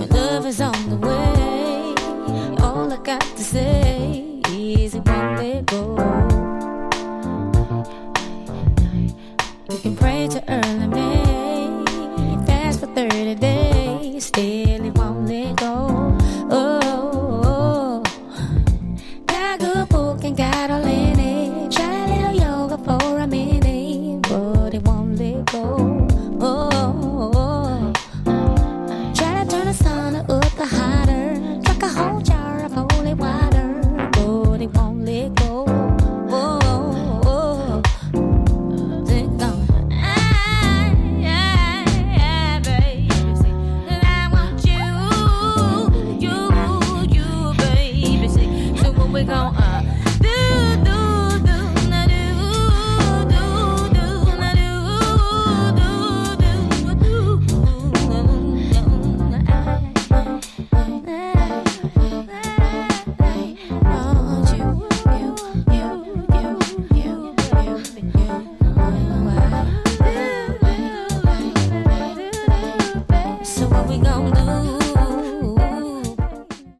when love is on the way. All I got to say is it won't let go. You can pray